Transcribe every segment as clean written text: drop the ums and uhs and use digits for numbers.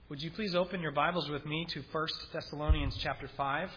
Would you please open your Bibles with me to 1 Thessalonians chapter 5?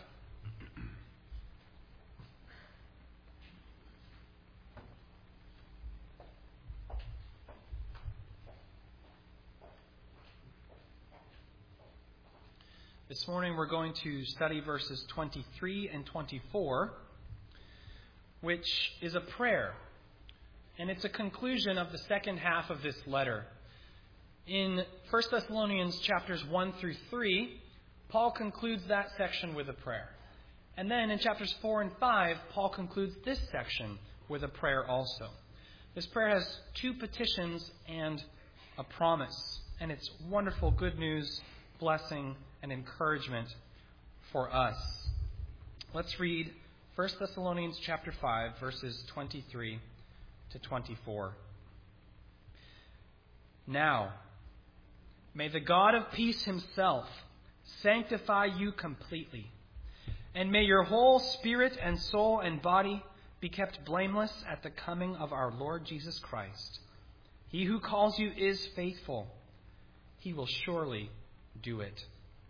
This morning we're going to study verses 23 and 24, which is a prayer. And it's a conclusion of the second half of this letter. In 1 Thessalonians chapters 1 through 3, Paul concludes that section with a prayer. And then in chapters 4 and 5, Paul concludes this section with a prayer also. This prayer has two petitions and a promise. And it's wonderful good news, blessing, and encouragement for us. Let's read 1 Thessalonians chapter 5, verses 23 to 24. Now, may the God of peace himself sanctify you completely, and may your whole spirit and soul and body be kept blameless at the coming of our Lord Jesus Christ. He who calls you is faithful. He will surely do it.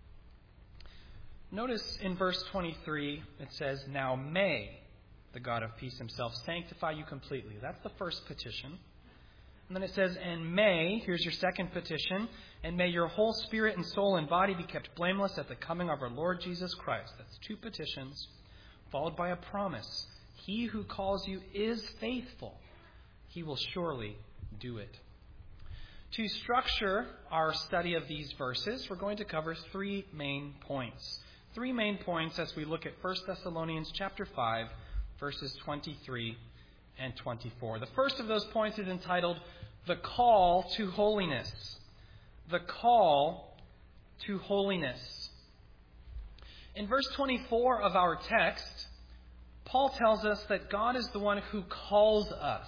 Notice in verse 23 it says, now may the God of peace himself sanctify you completely. That's the first petition. And then it says, and may, here's your second petition, and may your whole spirit and soul and body be kept blameless at the coming of our Lord Jesus Christ. That's two petitions, followed by a promise. He who calls you is faithful. He will surely do it. To structure our study of these verses, we're going to cover three main points. Three main points as we look at 1 Thessalonians chapter 5, verses 23 and 24. The first of those points is entitled, The Call to Holiness. The Call to Holiness. In verse 24 of our text, Paul tells us that God is the one who calls us.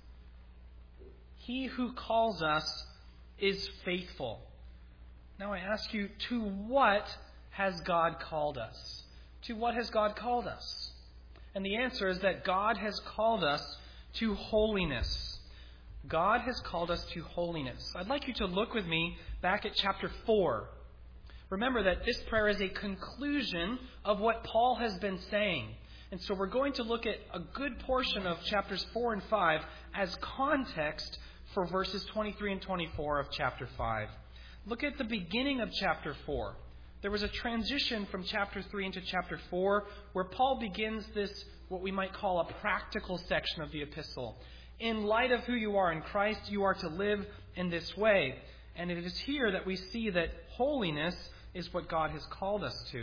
He who calls us is faithful. Now I ask you, to what has God called us? To what has God called us? And the answer is that God has called us to holiness. God has called us to holiness. I'd like you to look with me back at chapter 4. Remember that this prayer is a conclusion of what Paul has been saying. And so we're going to look at a good portion of chapters 4 and 5 as context for verses 23 and 24 of chapter 5. Look at the beginning of chapter 4. There was a transition from chapter 3 into chapter 4 where Paul begins this, what we might call a practical section of the epistle. In light of who you are in Christ, you are to live in this way. And it is here that we see that holiness is what God has called us to.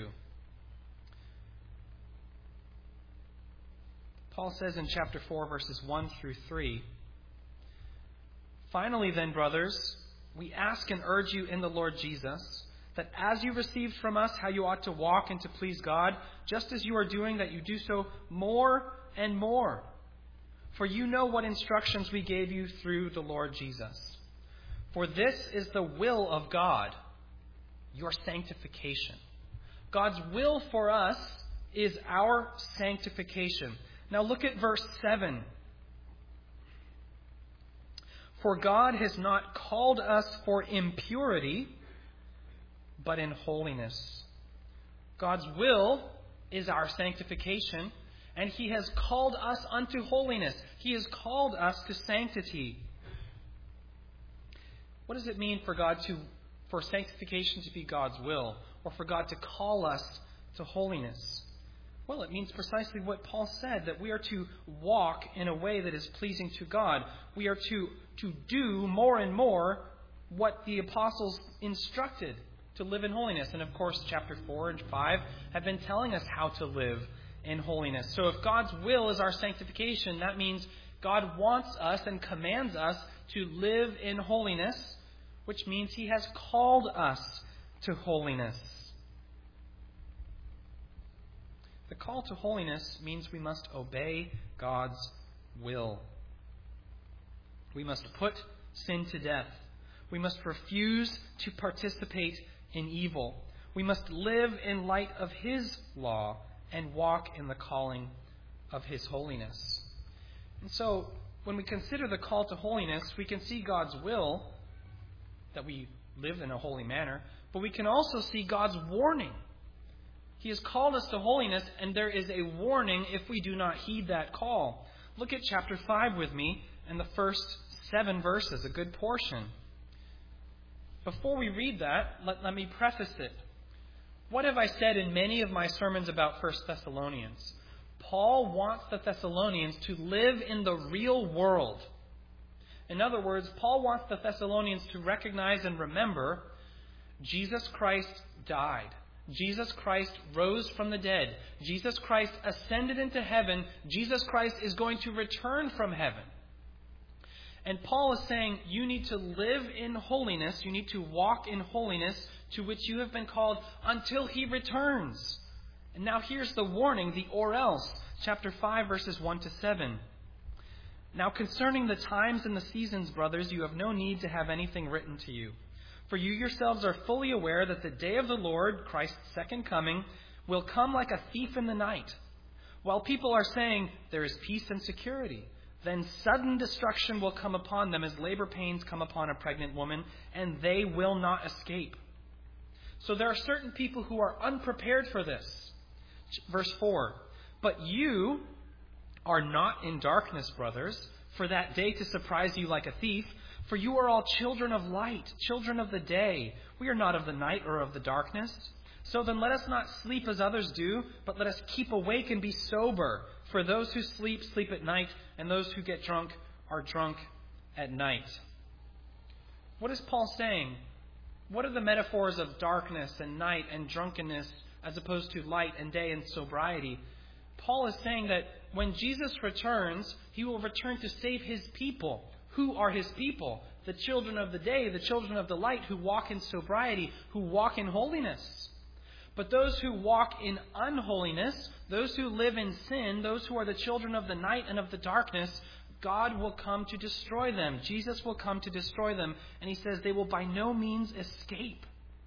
Paul says in chapter 4, verses 1 through 3, finally then, brothers, we ask and urge you in the Lord Jesus, that as you received from us how you ought to walk and to please God, just as you are doing, that you do so more and more. For you know what instructions we gave you through the Lord Jesus. For this is the will of God, your sanctification. God's will for us is our sanctification. Now look at verse 7. For God has not called us for impurity, but in holiness. God's will is our sanctification, and He has called us unto holiness. He has called us to sanctity. What does it mean for sanctification to be God's will, or for God to call us to holiness? Well, it means precisely what Paul said, that we are to walk in a way that is pleasing to God. We are to do more and more what the apostles instructed to live in holiness. And of course, chapter 4 and 5 have been telling us how to live in holiness. So if God's will is our sanctification, that means God wants us and commands us to live in holiness, which means He has called us to holiness. The call to holiness means we must obey God's will. We must put sin to death. We must refuse to participate in evil. We must live in light of His law and walk in the calling of His holiness. And so, when we consider the call to holiness, we can see God's will that we live in a holy manner, but we can also see God's warning. He has called us to holiness, and there is a warning if we do not heed that call. Look at chapter 5 with me and the first 7 verses, a good portion. Before we read that, let me preface it. What have I said in many of my sermons about 1 Thessalonians? Paul wants the Thessalonians to live in the real world. In other words, Paul wants the Thessalonians to recognize and remember Jesus Christ died. Jesus Christ rose from the dead. Jesus Christ ascended into heaven. Jesus Christ is going to return from heaven. And Paul is saying you need to live in holiness. You need to walk in holiness to which you have been called until He returns. And now here's the warning, the or else. Chapter 5, verses 1 to 7. Now concerning the times and the seasons, brothers, you have no need to have anything written to you. For you yourselves are fully aware that the day of the Lord, Christ's second coming, will come like a thief in the night. While people are saying there is peace and security, then sudden destruction will come upon them as labor pains come upon a pregnant woman, and they will not escape. So there are certain people who are unprepared for this. Verse 4, but you are not in darkness, brothers, for that day to surprise you like a thief. For you are all children of light, children of the day. We are not of the night or of the darkness. So then let us not sleep as others do, but let us keep awake and be sober. For those who sleep, sleep at night, and those who get drunk are drunk at night. What is Paul saying? What are the metaphors of darkness and night and drunkenness as opposed to light and day and sobriety? Paul is saying that when Jesus returns, He will return to save His people. Who are His people? The children of the day, the children of the light, who walk in sobriety, who walk in holiness. But those who walk in unholiness, those who live in sin, those who are the children of the night and of the darkness, God will come to destroy them. Jesus will come to destroy them. And He says they will by no means escape.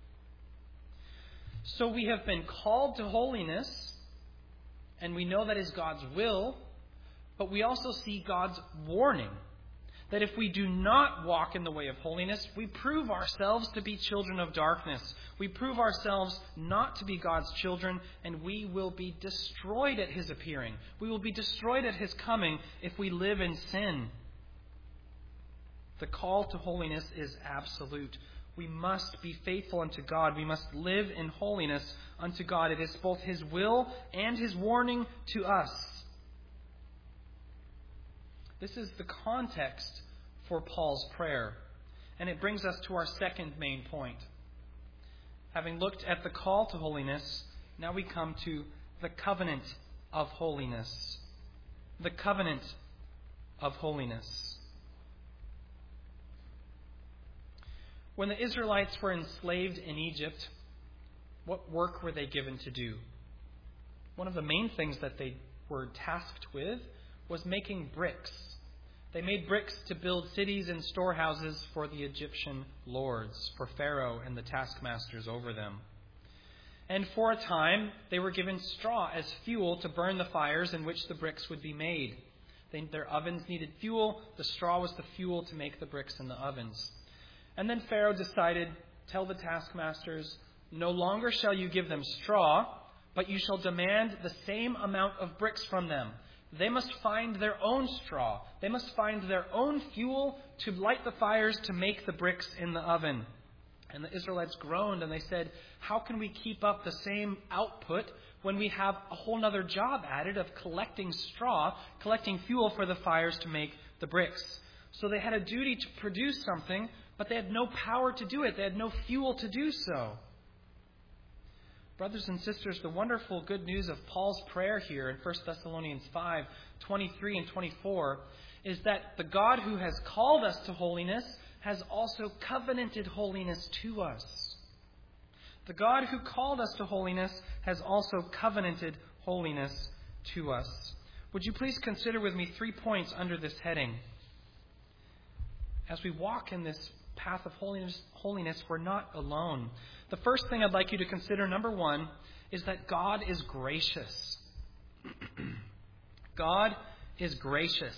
So we have been called to holiness, and we know that is God's will, but we also see God's warning. That if we do not walk in the way of holiness, we prove ourselves to be children of darkness. We prove ourselves not to be God's children, and we will be destroyed at His appearing. We will be destroyed at His coming if we live in sin. The call to holiness is absolute. We must be faithful unto God. We must live in holiness unto God. It is both His will and His warning to us. This is the context for Paul's prayer. And it brings us to our second main point. Having looked at the call to holiness, now we come to the covenant of holiness. The covenant of holiness. When the Israelites were enslaved in Egypt, what work were they given to do? One of the main things that they were tasked with was making bricks. They made bricks to build cities and storehouses for the Egyptian lords, for Pharaoh and the taskmasters over them. And for a time, they were given straw as fuel to burn the fires in which the bricks would be made. Their ovens needed fuel. The straw was the fuel to make the bricks in the ovens. And then Pharaoh decided, tell the taskmasters, no longer shall you give them straw, but you shall demand the same amount of bricks from them. They must find their own straw. They must find their own fuel to light the fires to make the bricks in the oven. And the Israelites groaned and they said, how can we keep up the same output when we have a whole other job added of collecting straw, collecting fuel for the fires to make the bricks? So they had a duty to produce something, but they had no power to do it. They had no fuel to do so. Brothers and sisters, the wonderful good news of Paul's prayer here in 1 Thessalonians 5, 23 and 24 is that the God who has called us to holiness has also covenanted holiness to us. The God who called us to holiness has also covenanted holiness to us. Would you please consider with me 3 points under this heading? As we walk in this path of holiness, we're not alone. The first thing I'd like you to consider, number 1, is that God is gracious. God is gracious.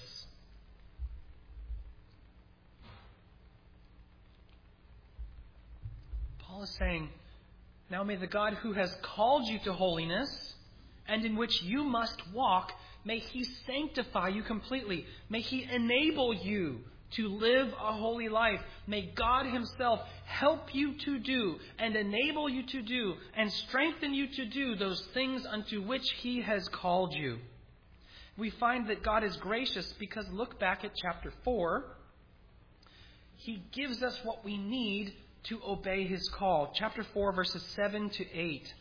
Paul is saying, now may the God who has called you to holiness and in which you must walk, may He sanctify you completely. May He enable you to live a holy life. May God Himself help you to do and enable you to do and strengthen you to do those things unto which He has called you. We find that God is gracious because look back at chapter 4. He gives us what we need to obey His call. Chapter 4, verses 7 to 8.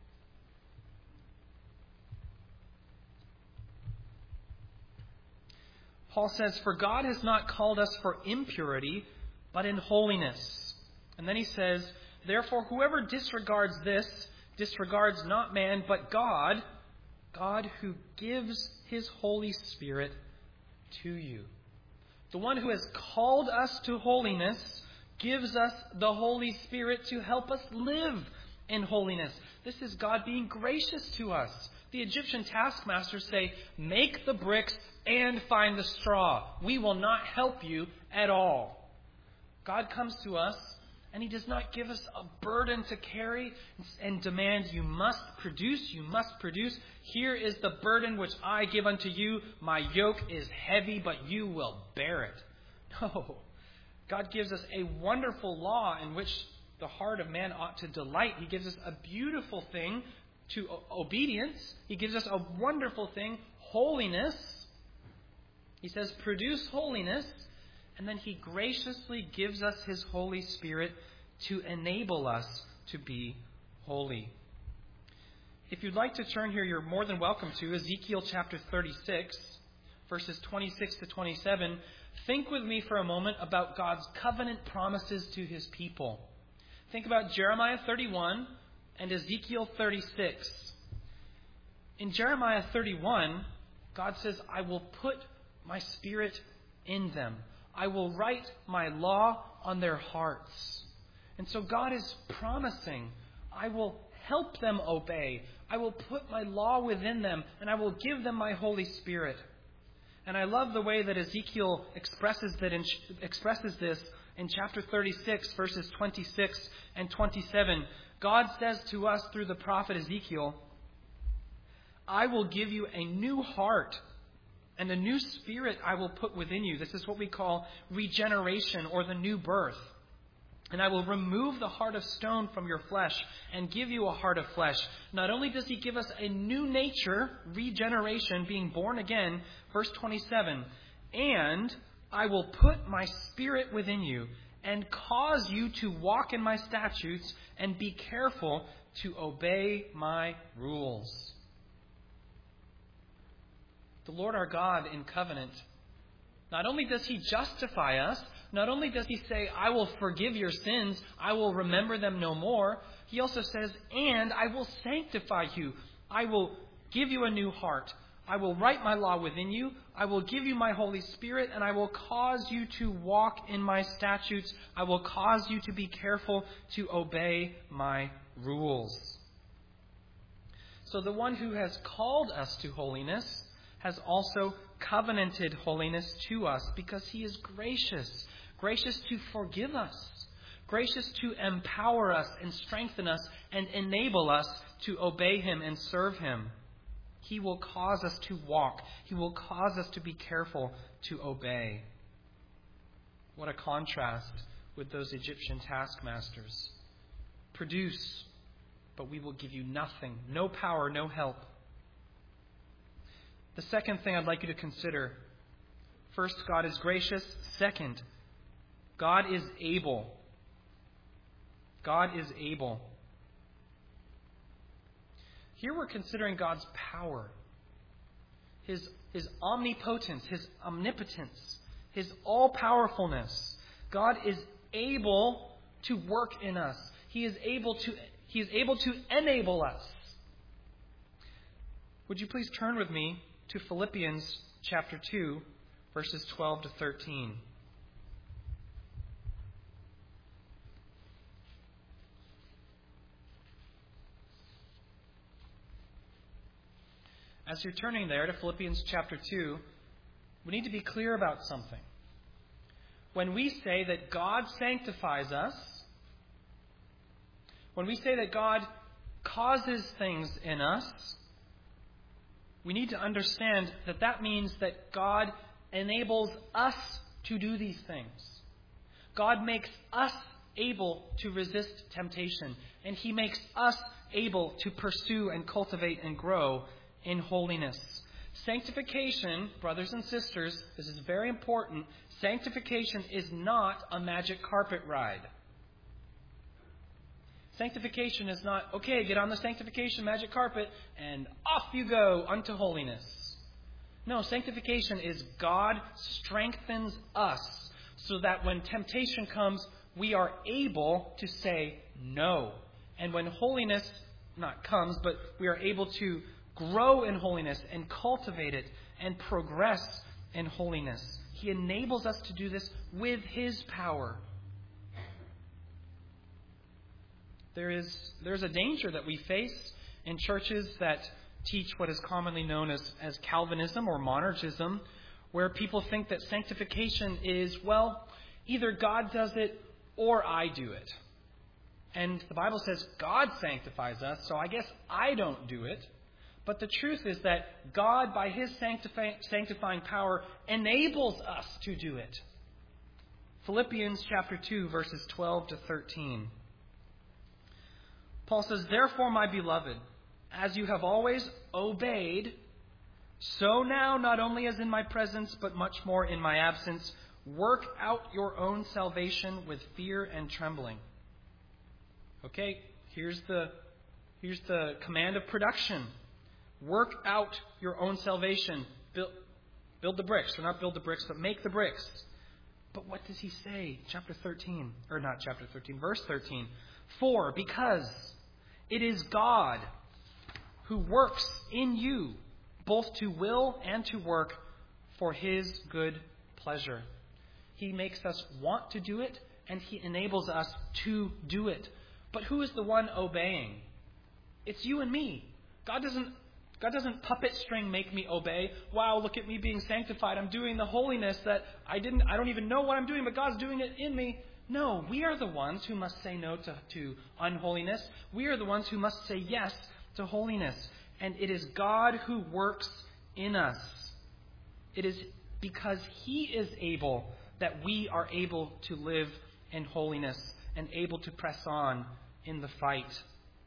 Paul says, "For God has not called us for impurity, but in holiness." And then he says, "Therefore, whoever disregards this, disregards not man, but God, God who gives His Holy Spirit to you." The one who has called us to holiness gives us the Holy Spirit to help us live in holiness. This is God being gracious to us. The Egyptian taskmasters say, "Make the bricks and find the straw. We will not help you at all." God comes to us and He does not give us a burden to carry and demand, "You must produce, you must produce. Here is the burden which I give unto you. My yoke is heavy, but you will bear it." No. God gives us a wonderful law in which the heart of man ought to delight. He gives us a beautiful thing to obedience. He gives us a wonderful thing, holiness. He says, produce holiness. And then He graciously gives us His Holy Spirit to enable us to be holy. If you'd like to turn here, you're more than welcome to Ezekiel chapter 36, verses 26 to 27. Think with me for a moment about God's covenant promises to His people. Think about Jeremiah 31 and Ezekiel 36. In Jeremiah 31, God says, "I will put my Spirit in them. I will write my law on their hearts." And so God is promising, I will help them obey. I will put my law within them, and I will give them my Holy Spirit. And I love the way that Ezekiel expresses this in chapter 36, verses 26 and 27. God says to us through the prophet Ezekiel, "I will give you a new heart, and a new spirit I will put within you." This is what we call regeneration or the new birth. "And I will remove the heart of stone from your flesh and give you a heart of flesh." Not only does He give us a new nature, regeneration, being born again, verse 27, "And I will put my Spirit within you and cause you to walk in my statutes and be careful to obey my rules." The Lord our God in covenant, not only does He justify us, not only does He say, "I will forgive your sins, I will remember them no more," He also says, "And I will sanctify you. I will give you a new heart. I will write my law within you. I will give you my Holy Spirit, and I will cause you to walk in my statutes. I will cause you to be careful to obey my rules." So the one who has called us to holiness has also covenanted holiness to us because He is gracious. Gracious to forgive us. Gracious to empower us and strengthen us and enable us to obey Him and serve Him. He will cause us to walk. He will cause us to be careful to obey. What a contrast with those Egyptian taskmasters. Produce, but we will give you nothing. No power, no help. The second thing I'd like you to consider. First, God is gracious. Second, God is able. God is able. Here we're considering God's power, His omnipotence, His omnipotence, His all-powerfulness. God is able to work in us. He is able to enable us. Would you please turn with me to Philippians chapter 2, verses 12 to 13. As you're turning there to Philippians chapter 2, we need to be clear about something. When we say that God sanctifies us, When we say that God causes things in us, we need to understand that that means that God enables us to do these things. God makes us able to resist temptation, and He makes us able to pursue and cultivate and grow in holiness. Sanctification, brothers and sisters, this is very important. Sanctification is not a magic carpet ride. Sanctification is not, okay, get on the sanctification magic carpet and off you go unto holiness. No, sanctification is God strengthens us so that when temptation comes, we are able to say no. And when holiness not comes, but we are able to grow in holiness and cultivate it and progress in holiness. He enables us to do this with His power. There's a danger that we face in churches that teach what is commonly known as Calvinism or monergism, where people think that sanctification is, well, either God does it or I do it. And the Bible says God sanctifies us, so I guess I don't do it. But the truth is that God, by His sanctifying power, enables us to do it. Philippians chapter 2, verses 12 to 13. Paul says, "Therefore, my beloved, as you have always obeyed, so now, not only as in my presence, but much more in my absence, work out your own salvation with fear and trembling." Okay, here's the command of production. Work out your own salvation. Build the bricks. Or not build the bricks, but make the bricks. But what does he say? Verse 13. "For, because it is God who works in you, both to will and to work for His good pleasure." He makes us want to do it, and He enables us to do it. But who is the one obeying? It's you and me. God doesn't puppet string make me obey. Wow, look at me being sanctified. I'm doing the holiness that I don't even know what I'm doing, but God's doing it in me. No, we are the ones who must say no to unholiness. We are the ones who must say yes to holiness. And it is God who works in us. It is because He is able that we are able to live in holiness and able to press on in the fight.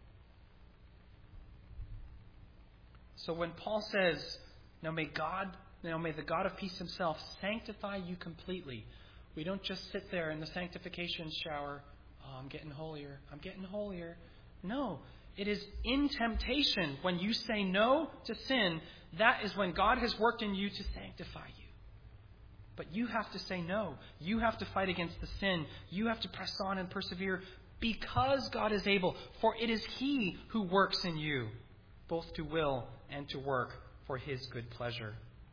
So when Paul says, now may the God of peace Himself sanctify you completely. We don't just sit there in the sanctification shower. Oh, I'm getting holier. I'm getting holier. No, it is in temptation when you say no to sin. That is when God has worked in you to sanctify you. But you have to say no. You have to fight against the sin. You have to press on and persevere because God is able. For it is He who works in you, both to will and to work for His good pleasure.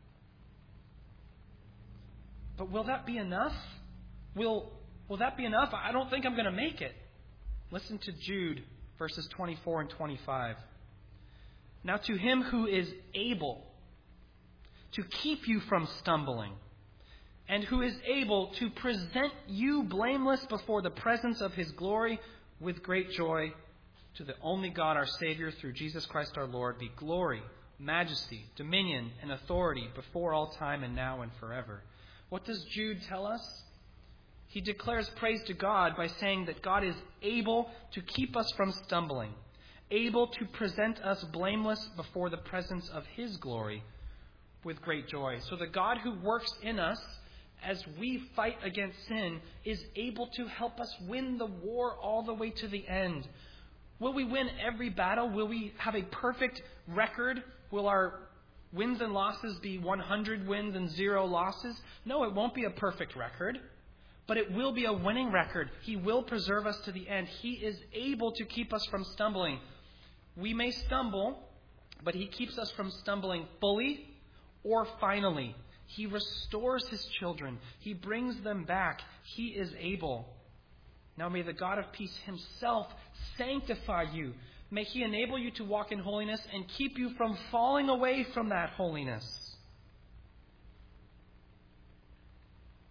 But will that be enough? Will that be enough? I don't think I'm going to make it. Listen to Jude, verses 24 and 25. "Now to Him who is able to keep you from stumbling, and who is able to present you blameless before the presence of His glory with great joy, to the only God our Savior, through Jesus Christ our Lord, be glory, majesty, dominion, and authority before all time and now and forever." What does Jude tell us? He declares praise to God by saying that God is able to keep us from stumbling, able to present us blameless before the presence of His glory with great joy. So the God who works in us as we fight against sin is able to help us win the war all the way to the end. Will we win every battle? Will we have a perfect record? Will our wins and losses be 100 wins and 0 losses? No, it won't be a perfect record, but it will be a winning record. He will preserve us to the end. He is able to keep us from stumbling. We may stumble, but He keeps us from stumbling fully or finally. He restores His children. He brings them back. He is able. Now may the God of peace Himself sanctify you. May He enable you to walk in holiness and keep you from falling away from that holiness.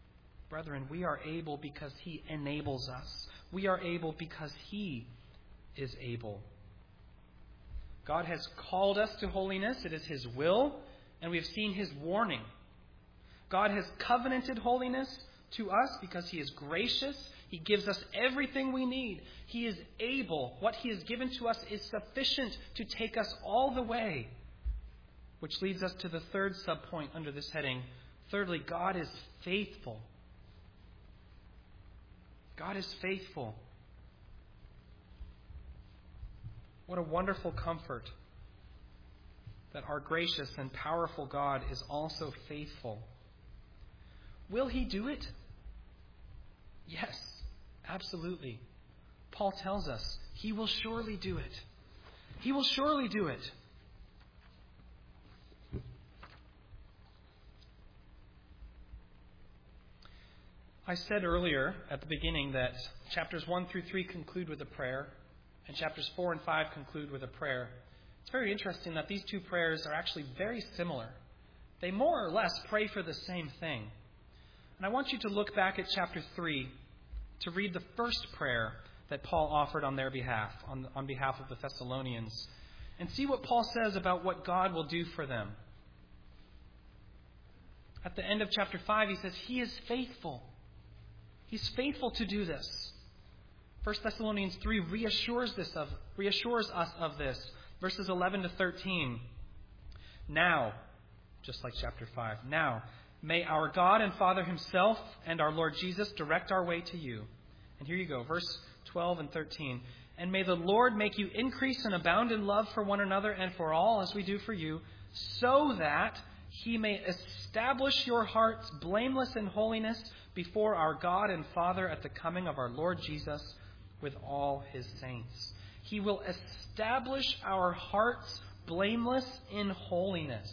Brethren, we are able because He enables us. We are able because He is able. God has called us to holiness. It is His will, and we have seen His warning. God has covenanted holiness to us because He is gracious. He gives us everything we need. He is able. What He has given to us is sufficient to take us all the way. Which leads us to the third subpoint under this heading. Thirdly, God is faithful. God is faithful. What a wonderful comfort that our gracious and powerful God is also faithful. Will He do it? Yes, absolutely. Paul tells us He will surely do it. He will surely do it. I said earlier at the beginning that chapters 1 through 3 conclude with a prayer, and chapters 4 and 5 conclude with a prayer. It's very interesting that these two prayers are actually very similar. They more or less pray for the same thing. And I want you to look back at chapter 3 to read the first prayer that Paul offered on their behalf, on behalf of the Thessalonians, and see what Paul says about what God will do for them. At the end of chapter 5, he says, He is faithful. He's faithful to do this. 1 Thessalonians 3 reassures us of this. Verses 11 to 13. Now, just like chapter 5, now, may our God and Father Himself and our Lord Jesus direct our way to you. And here you go, verse 12 and 13. And may the Lord make you increase and abound in love for one another and for all, as we do for you, so that He may establish your hearts blameless in holiness before our God and Father at the coming of our Lord Jesus with all His saints. He will establish our hearts blameless in holiness.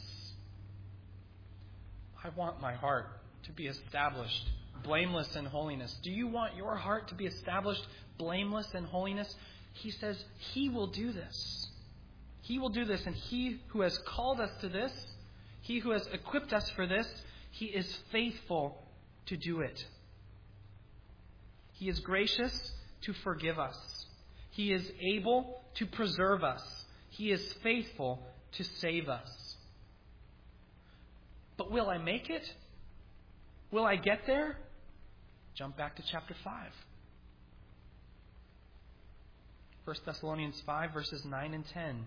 I want my heart to be established blameless in holiness. Do you want your heart to be established blameless in holiness? He says He will do this. He will do this, and He who has called us to this, He who has equipped us for this, He is faithful to do it. He is gracious to forgive us. He is able to preserve us. He is faithful to save us. But will I make it? Will I get there? Jump back to chapter 5. 1 Thessalonians 5, verses 9 and 10.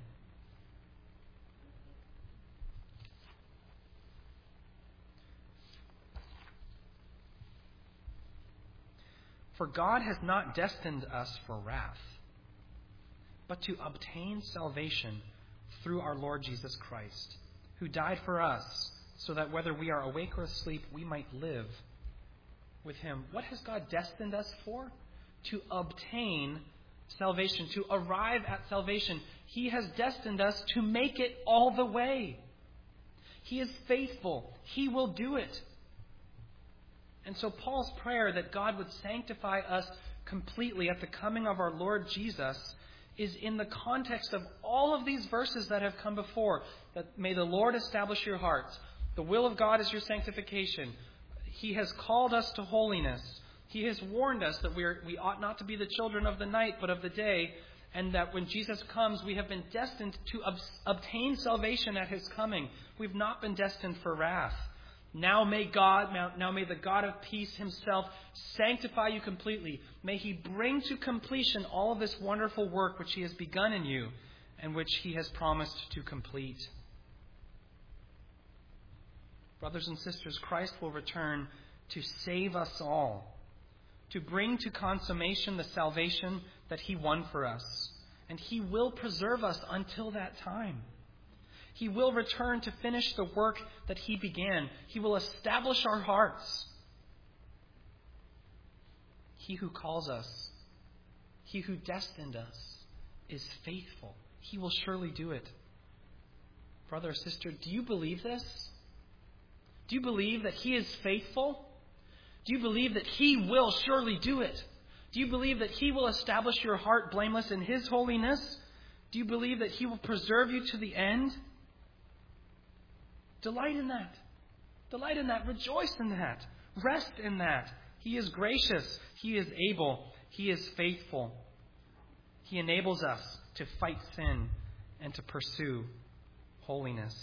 For God has not destined us for wrath, but to obtain salvation through our Lord Jesus Christ, who died for us, so that whether we are awake or asleep, we might live with Him. What has God destined us for? To obtain salvation, to arrive at salvation. He has destined us to make it all the way. He is faithful. He will do it. And so Paul's prayer that God would sanctify us completely at the coming of our Lord Jesus is in the context of all of these verses that have come before. That may the Lord establish your hearts. The will of God is your sanctification. He has called us to holiness. He has warned us that we ought not to be the children of the night, but of the day. And that when Jesus comes, we have been destined to obtain salvation at His coming. We've not been destined for wrath. Now may the God of peace Himself sanctify you completely. May He bring to completion all of this wonderful work which He has begun in you and which He has promised to complete. Brothers and sisters, Christ will return to save us all, to bring to consummation the salvation that He won for us. And He will preserve us until that time. He will return to finish the work that He began. He will establish our hearts. He who calls us, He who destined us, is faithful. He will surely do it. Brother or sister, do you believe this? Do you believe that He is faithful? Do you believe that He will surely do it? Do you believe that He will establish your heart blameless in His holiness? Do you believe that He will preserve you to the end? Delight in that. Delight in that. Rejoice in that. Rest in that. He is gracious. He is able. He is faithful. He enables us to fight sin and to pursue holiness.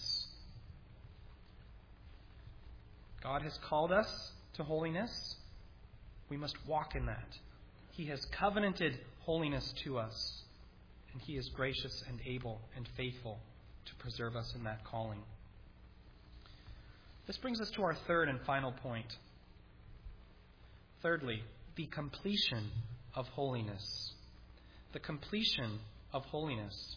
God has called us to holiness. We must walk in that. He has covenanted holiness to us, and He is gracious and able and faithful to preserve us in that calling. This brings us to our third and final point. Thirdly, the completion of holiness. The completion of holiness.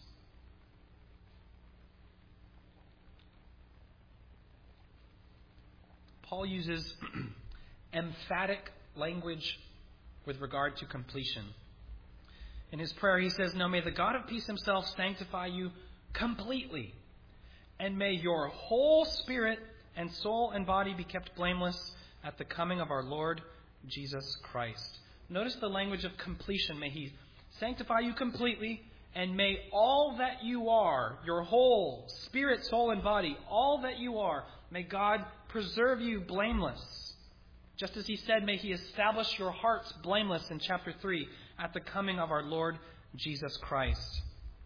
Paul uses emphatic language with regard to completion. In his prayer, he says, "Now may the God of peace himself sanctify you completely, and may your whole spirit and soul and body be kept blameless at the coming of our Lord Jesus Christ." Notice the language of completion. May He sanctify you completely, and may all that you are, your whole spirit, soul, and body, all that you are, may God preserve you blameless. Just as He said, may He establish your hearts blameless in chapter 3 at the coming of our Lord Jesus Christ.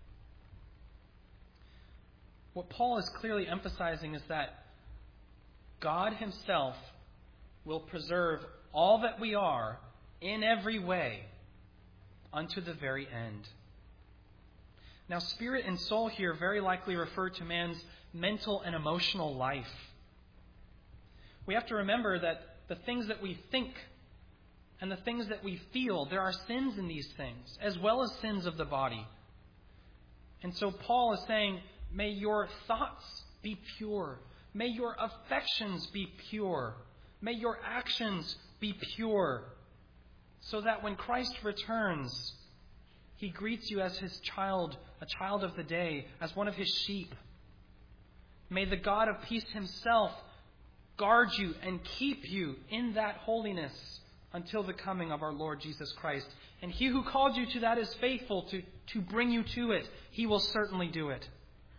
What Paul is clearly emphasizing is that God Himself will preserve all that we are in every way unto the very end. Now, spirit and soul here very likely refer to man's mental and emotional life. We have to remember that the things that we think and the things that we feel, there are sins in these things, as well as sins of the body. And so Paul is saying, may your thoughts be pure. May your affections be pure. May your actions be pure. So that when Christ returns, He greets you as His child, a child of the day, as one of His sheep. May the God of peace Himself guard you and keep you in that holiness until the coming of our Lord Jesus Christ. And He who called you to that is faithful to bring you to it. He will certainly do it.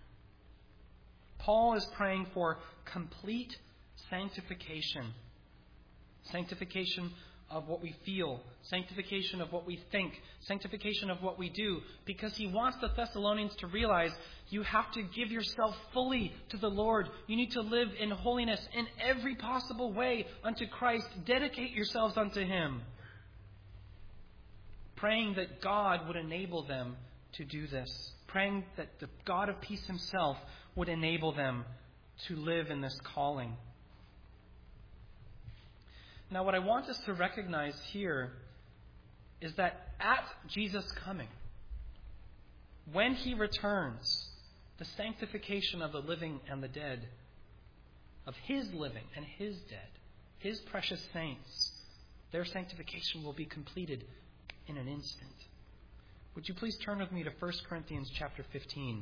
Paul is praying for complete sanctification. Sanctification of what we feel, sanctification of what we think, sanctification of what we do, because he wants the Thessalonians to realize you have to give yourself fully to the Lord. You need to live in holiness in every possible way unto Christ. Dedicate yourselves unto Him. Praying that God would enable them to do this. Praying that the God of peace Himself would enable them to live in this calling. Now, what I want us to recognize here is that at Jesus' coming, when He returns, the sanctification of the living and the dead, of His living and His dead, His precious saints, their sanctification will be completed in an instant. Would you please turn with me to 1 Corinthians chapter 15.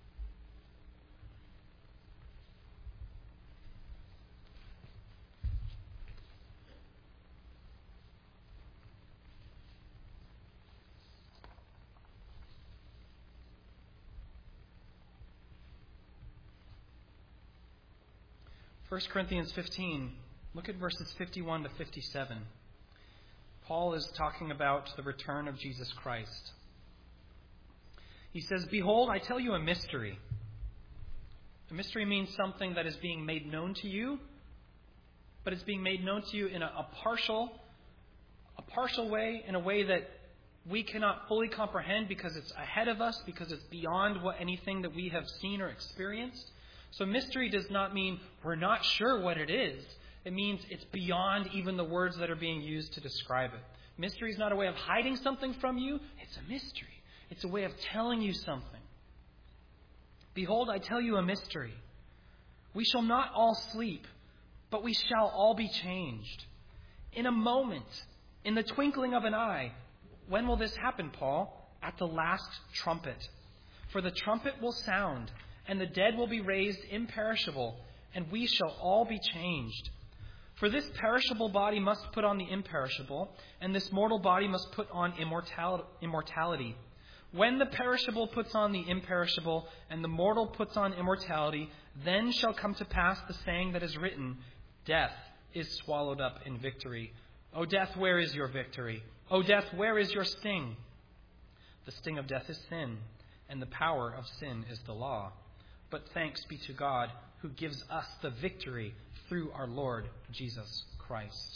1 Corinthians 15, look at verses 51 to 57. Paul is talking about the return of Jesus Christ. He says, "Behold, I tell you a mystery." A mystery means something that is being made known to you, but it's being made known to you in a partial way, in a way that we cannot fully comprehend because it's ahead of us, because it's beyond what anything that we have seen or experienced. So mystery does not mean we're not sure what it is. It means it's beyond even the words that are being used to describe it. Mystery is not a way of hiding something from you. It's a mystery. It's a way of telling you something. "Behold, I tell you a mystery. We shall not all sleep, but we shall all be changed. In a moment, in the twinkling of an eye." When will this happen, Paul? "At the last trumpet. For the trumpet will sound, and the dead will be raised imperishable, and we shall all be changed. For this perishable body must put on the imperishable, and this mortal body must put on immortality. When the perishable puts on the imperishable, and the mortal puts on immortality, then shall come to pass the saying that is written, Death is swallowed up in victory. O death, where is your victory? O death, where is your sting? The sting of death is sin, and the power of sin is the law. But thanks be to God who gives us the victory through our Lord Jesus Christ.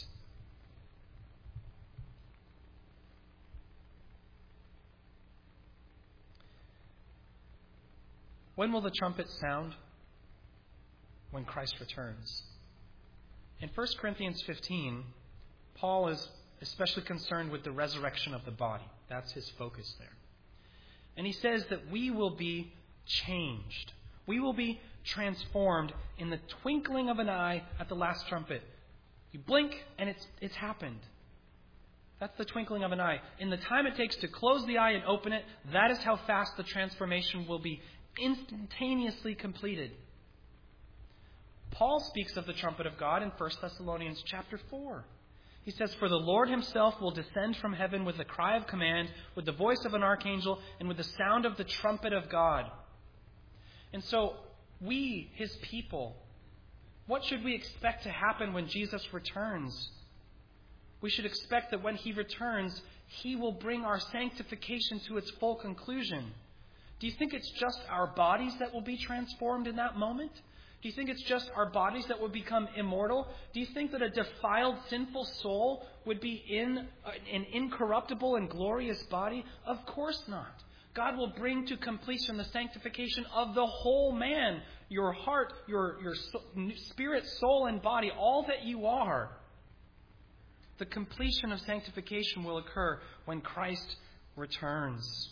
When will the trumpet sound? When Christ returns. In 1 Corinthians 15, Paul is especially concerned with the resurrection of the body. That's his focus there. And he says that we will be changed. We will be transformed in the twinkling of an eye at the last trumpet. You blink and it's happened. That's the twinkling of an eye. In the time it takes to close the eye and open it, that is how fast the transformation will be instantaneously completed. Paul speaks of the trumpet of God in 1 Thessalonians chapter 4. He says, "For the Lord himself will descend from heaven with a cry of command, with the voice of an archangel, and with the sound of the trumpet of God." And so, we, his people, what should we expect to happen when Jesus returns? We should expect that when he returns, he will bring our sanctification to its full conclusion. Do you think it's just our bodies that will be transformed in that moment? Do you think it's just our bodies that will become immortal? Do you think that a defiled, sinful soul would be in an incorruptible and glorious body? Of course not. God will bring to completion the sanctification of the whole man, your heart, your spirit, soul, and body, all that you are. The completion of sanctification will occur when Christ returns.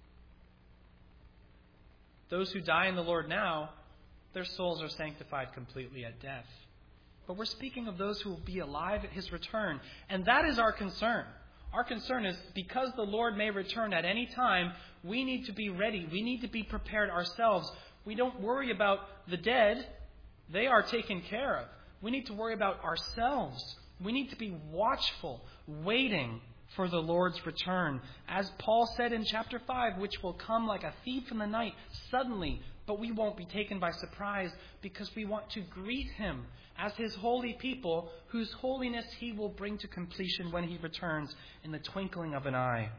Those who die in the Lord now, their souls are sanctified completely at death. But we're speaking of those who will be alive at his return. And that is our concern. Our concern is because the Lord may return at any time, we need to be ready. We need to be prepared ourselves. We don't worry about the dead. They are taken care of. We need to worry about ourselves. We need to be watchful, waiting for the Lord's return. As Paul said in chapter 5, which will come like a thief in the night, suddenly, but we won't be taken by surprise because we want to greet him as his holy people, whose holiness he will bring to completion when he returns in the twinkling of an eye.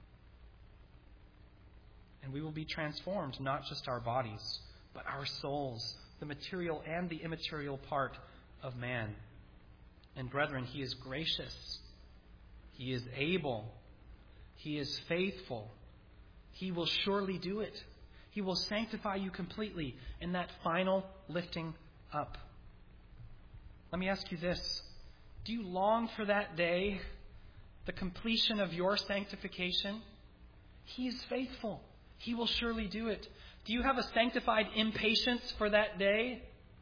And we will be transformed, not just our bodies, but our souls, the material and the immaterial part of man. And brethren, he is gracious. He is able. He is faithful. He will surely do it. He will sanctify you completely in that final lifting up. Let me ask you this. Do you long for that day, the completion of your sanctification? He is faithful. He will surely do it. Do you have a sanctified impatience for that day?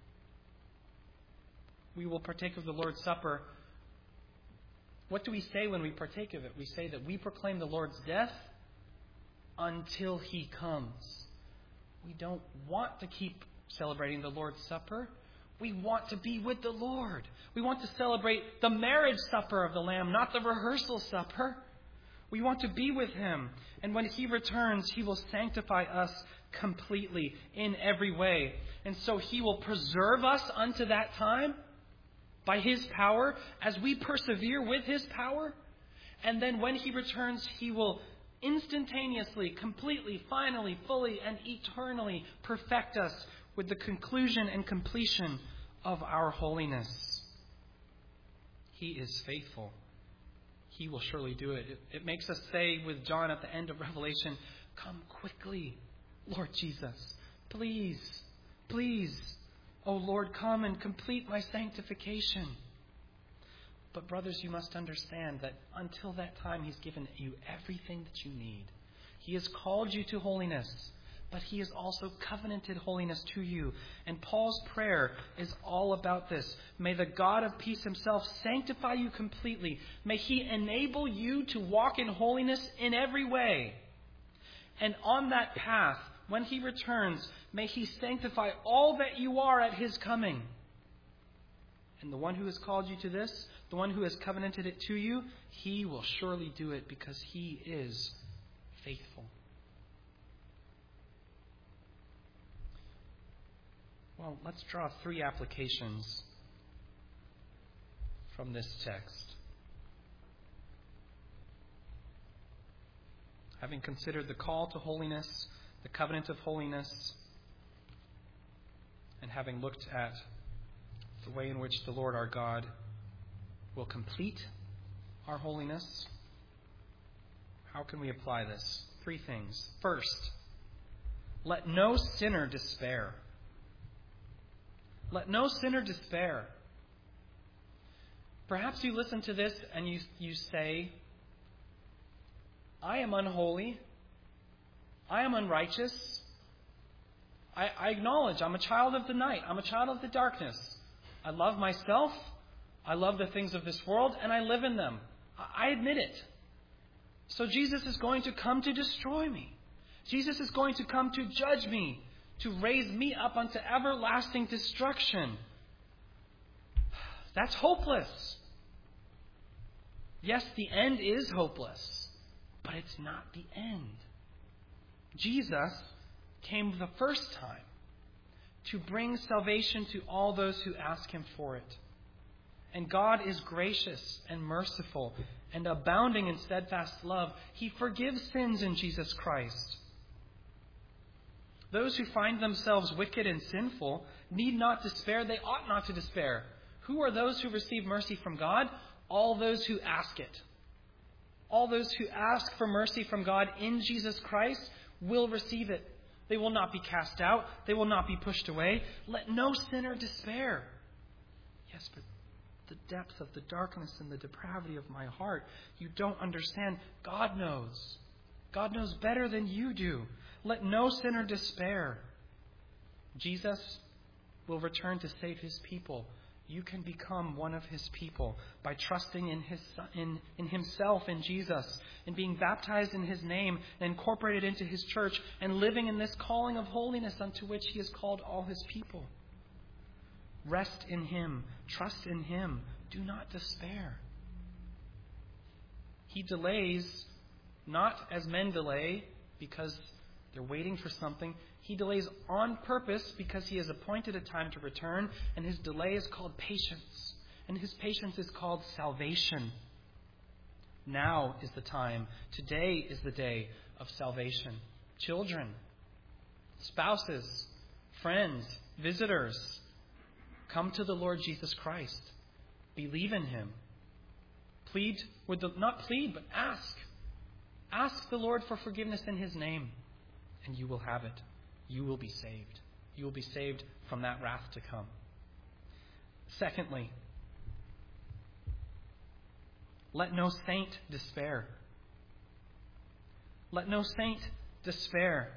We will partake of the Lord's Supper. What do we say when we partake of it? We say that we proclaim the Lord's death until he comes. We don't want to keep celebrating the Lord's Supper. We want to be with the Lord. We want to celebrate the marriage supper of the Lamb, not the rehearsal supper. We want to be with him. And when he returns, he will sanctify us completely in every way. And so he will preserve us unto that time by his power as we persevere with his power. And then when he returns, he will instantaneously, completely, finally, fully, and eternally perfect us with the conclusion and completion of our holiness. He is faithful. He will surely do it. It makes us say with John at the end of Revelation, "Come quickly, Lord Jesus. Please, please, O Lord, come and complete my sanctification." But brothers, you must understand that until that time, he's given you everything that you need. He has called you to holiness, but he has also covenanted holiness to you. And Paul's prayer is all about this. May the God of peace himself sanctify you completely. May he enable you to walk in holiness in every way. And on that path, when he returns, may he sanctify all that you are at his coming. And the one who has called you to this, the one who has covenanted it to you, he will surely do it because he is faithful. Well, let's draw 3 applications from this text. having considered the call to holiness, the covenant of holiness, and having looked at the way in which the Lord our God will complete our holiness, how can we apply this? 3 things. First, let no sinner despair. Let no sinner despair. Perhaps you listen to this and you say, I am unholy. I am unrighteous. I acknowledge I'm a child of the night. I'm a child of the darkness. I love myself. I love the things of this world, and I live in them. I admit it. So Jesus is going to come to destroy me. Jesus is going to come to judge me, to raise me up unto everlasting destruction. That's hopeless. Yes, the end is hopeless, but it's not the end. Jesus came the first time to bring salvation to all those who ask Him for it. And God is gracious and merciful and abounding in steadfast love. He forgives sins in Jesus Christ. Those who find themselves wicked and sinful need not despair. They ought not to despair. Who are those who receive mercy from God? All those who ask it. All those who ask for mercy from God in Jesus Christ will receive it. They will not be cast out. They will not be pushed away. Let no sinner despair. Yes, but the depth of the darkness and the depravity of my heart, you don't understand. God knows. God knows better than you do. Let no sinner despair. Jesus will return to save His people. You can become one of His people by trusting in Himself, in Jesus, and being baptized in His name and incorporated into His church and living in this calling of holiness unto which He has called all His people. Rest in Him. Trust in Him. Do not despair. He delays not as men delay because they're waiting for something. He delays on purpose because He has appointed a time to return, and His delay is called patience, and His patience is called salvation. Now is the time. Today is the day of salvation. Children, spouses, friends, visitors, come to the Lord Jesus Christ. Believe in Him. Not plead, but ask. Ask the Lord for forgiveness in His name, and you will have it. You will be saved. You will be saved from that wrath to come. Secondly, let no saint despair. Let no saint despair.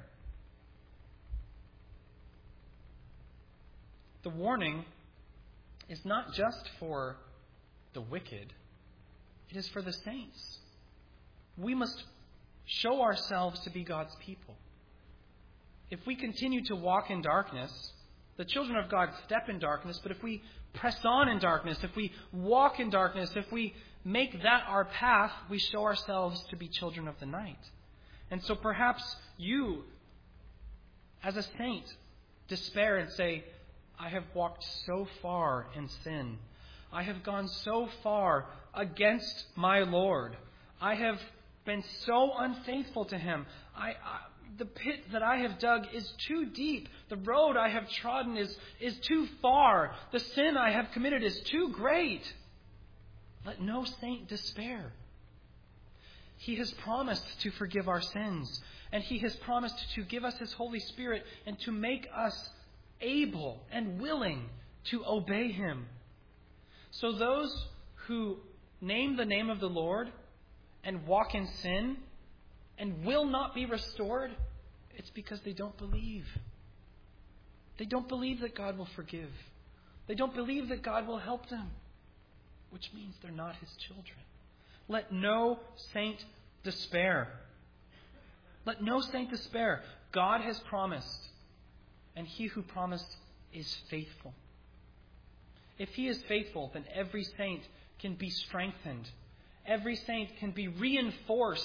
The warning is not just for the wicked. It is for the saints. We must show ourselves to be God's people. If we continue to walk in darkness, the children of God step in darkness, but if we press on in darkness, if we walk in darkness, if we make that our path, we show ourselves to be children of the night. And so perhaps you, as a saint, despair and say, I have walked so far in sin. I have gone so far against my Lord. I have been so unfaithful to Him. The pit that I have dug is too deep. The road I have trodden is too far. The sin I have committed is too great. Let no saint despair. He has promised to forgive our sins, and He has promised to give us His Holy Spirit and to make us able and willing to obey Him. So those who name the name of the Lord and walk in sin and will not be restored, it's because they don't believe. They don't believe that God will forgive. They don't believe that God will help them, which means they're not His children. Let no saint despair. Let no saint despair. God has promised, and He who promised is faithful. If He is faithful, then every saint can be strengthened. Every saint can be reinforced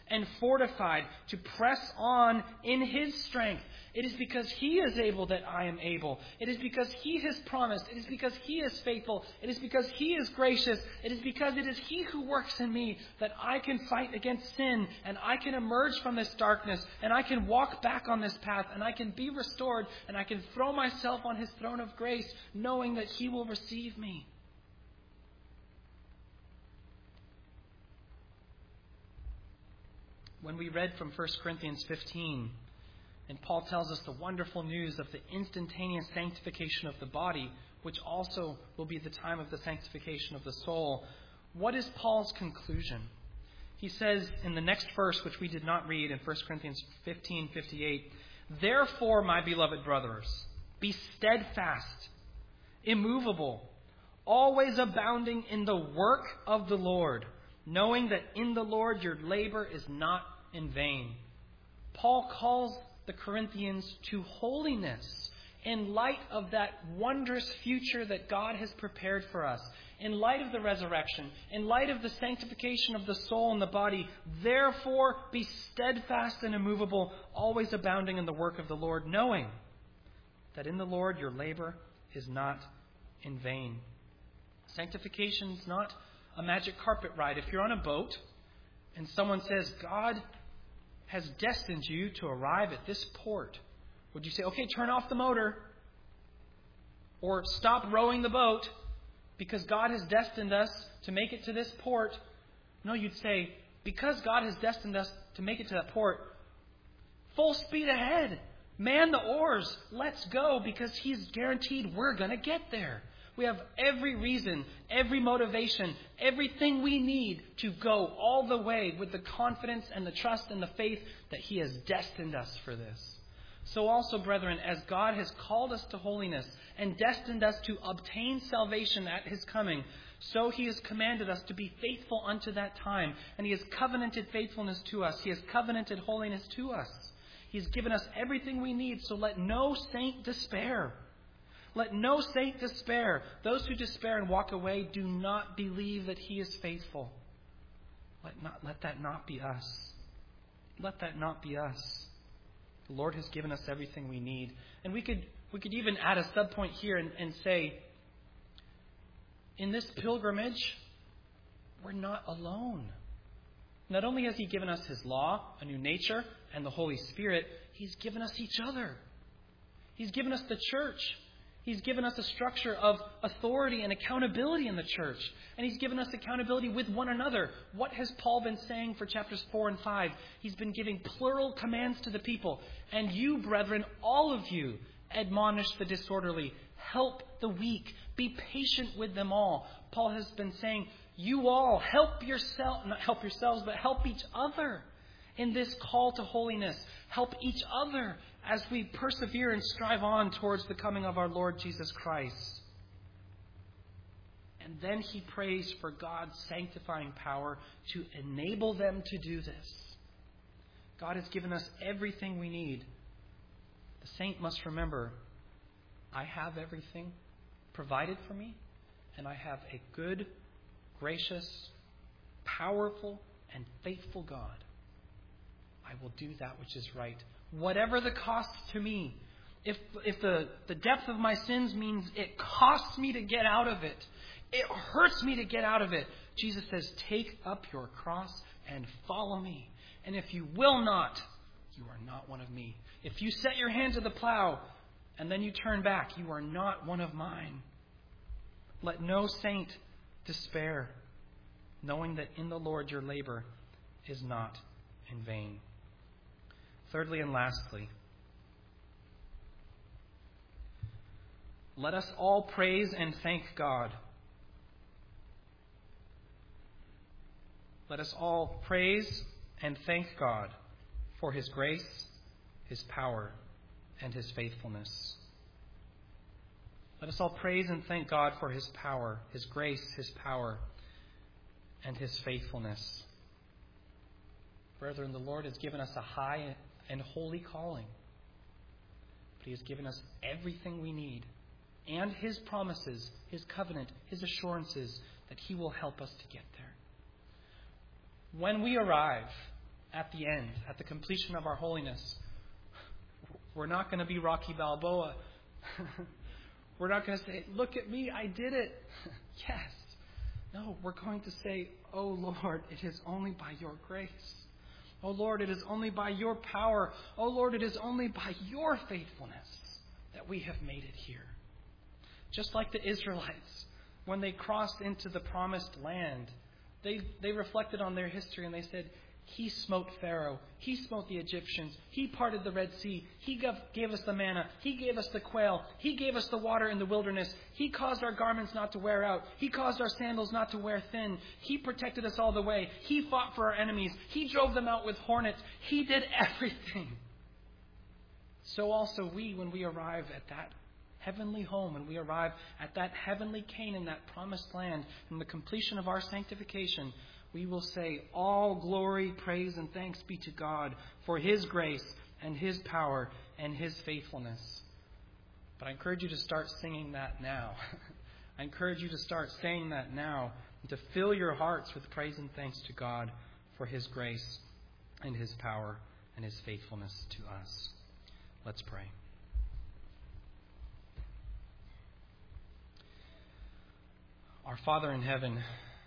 and fortified to press on in His strength. It is because He is able that I am able. It is because He has promised. It is because He is faithful. It is because He is gracious. It is because it is He who works in me that I can fight against sin, and I can emerge from this darkness, and I can walk back on this path, and I can be restored, and I can throw myself on His throne of grace, knowing that He will receive me. When we read from 1 Corinthians 15, and Paul tells us the wonderful news of the instantaneous sanctification of the body, which also will be the time of the sanctification of the soul, what is Paul's conclusion? He says in the next verse, which we did not read in 1 Corinthians 15:58, "Therefore, my beloved brothers, be steadfast, immovable, always abounding in the work of the Lord, knowing that in the Lord your labor is not in vain." Paul calls the Corinthians to holiness in light of that wondrous future that God has prepared for us, in light of the resurrection, in light of the sanctification of the soul and the body. Therefore, be steadfast and immovable, always abounding in the work of the Lord, knowing that in the Lord your labor is not in vain. Sanctification is not a magic carpet ride. If you're on a boat and someone says, God has destined you to arrive at this port, would you say, okay, turn off the motor, or stop rowing the boat because God has destined us to make it to this port? No, you'd say, because God has destined us to make it to that port, full speed ahead, man the oars, let's go, because He's guaranteed we're going to get there. We have every reason, every motivation, everything we need to go all the way with the confidence and the trust and the faith that He has destined us for this. So also, brethren, as God has called us to holiness and destined us to obtain salvation at His coming, so He has commanded us to be faithful unto that time. And He has covenanted faithfulness to us. He has covenanted holiness to us. He has given us everything we need, so let no saint despair. Let no saint despair. Those who despair and walk away do not believe that He is faithful. Let that not be us. Let that not be us. The Lord has given us everything we need. And we could even add a subpoint here and say, in this pilgrimage, we're not alone. Not only has He given us His law, a new nature, and the Holy Spirit, He's given us each other. He's given us the church. He's given us a structure of authority and accountability in the church. And He's given us accountability with one another. What has Paul been saying for chapters 4 and 5? He's been giving plural commands to the people. And you, brethren, all of you, admonish the disorderly. Help the weak. Be patient with them all. Paul has been saying, you all help yourself, not help yourselves, but help each other in this call to holiness. Help each other as we persevere and strive on towards the coming of our Lord Jesus Christ. And then he prays for God's sanctifying power to enable them to do this. God has given us everything we need. The saint must remember, I have everything provided for me, and I have a good, gracious, powerful, and faithful God. I will do that which is right, whatever the cost to me. If the depth of my sins means it costs me to get out of it, it hurts me to get out of it, Jesus says, take up your cross and follow me. And if you will not, you are not one of me. If you set your hand to the plow and then you turn back, you are not one of mine. Let no saint despair, knowing that in the Lord your labor is not in vain. Thirdly and lastly, let us all praise and thank God. Let us all praise and thank God for His grace, His power, and His faithfulness. Let us all praise and thank God for His power, His grace, His power, and His faithfulness. Brethren, the Lord has given us a high and holy calling. But He has given us everything we need, and His promises, His covenant, His assurances that He will help us to get there. When we arrive at the end, at the completion of our holiness, we're not going to be Rocky Balboa. We're not going to say, look at me, I did it. Yes. No, we're going to say, oh Lord, it is only by your grace. Oh Lord, it is only by your power. Oh Lord, it is only by your faithfulness that we have made it here. Just like the Israelites, when they crossed into the promised land, they reflected on their history and they said, He smote Pharaoh. He smote the Egyptians. He parted the Red Sea. He gave us the manna. He gave us the quail. He gave us the water in the wilderness. He caused our garments not to wear out. He caused our sandals not to wear thin. He protected us all the way. He fought for our enemies. He drove them out with hornets. He did everything. So also we, when we arrive at that heavenly home, when we arrive at that heavenly Canaan, that promised land, and the completion of our sanctification, we will say, all glory, praise, and thanks be to God for His grace and His power and His faithfulness. But I encourage you to start singing that now. I encourage you to start saying that now, and to fill your hearts with praise and thanks to God for His grace and His power and His faithfulness to us. Let's pray. Our Father in heaven,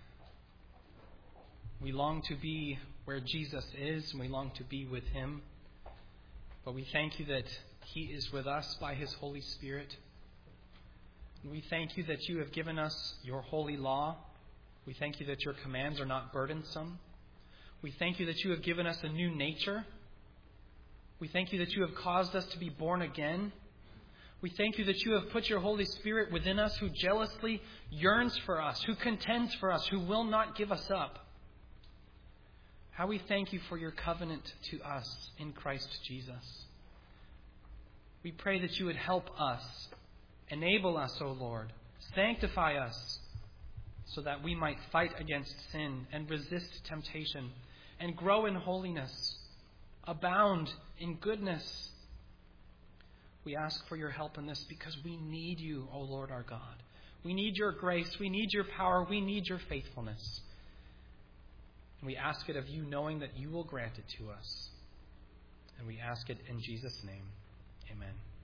we long to be where Jesus is, and we long to be with Him. But we thank You that He is with us by His Holy Spirit. And we thank You that You have given us Your holy law. We thank You that Your commands are not burdensome. We thank You that You have given us a new nature. We thank You that You have caused us to be born again. We thank You that You have put Your Holy Spirit within us, who jealously yearns for us, who contends for us, who will not give us up. How we thank You for Your covenant to us in Christ Jesus. We pray that You would help us, enable us, O Lord, sanctify us, so that we might fight against sin and resist temptation and grow in holiness, abound in goodness. We ask for Your help in this because we need You, O Lord our God. We need Your grace. We need Your power. We need Your faithfulness. And we ask it of You, knowing that You will grant it to us. And we ask it in Jesus' name. Amen.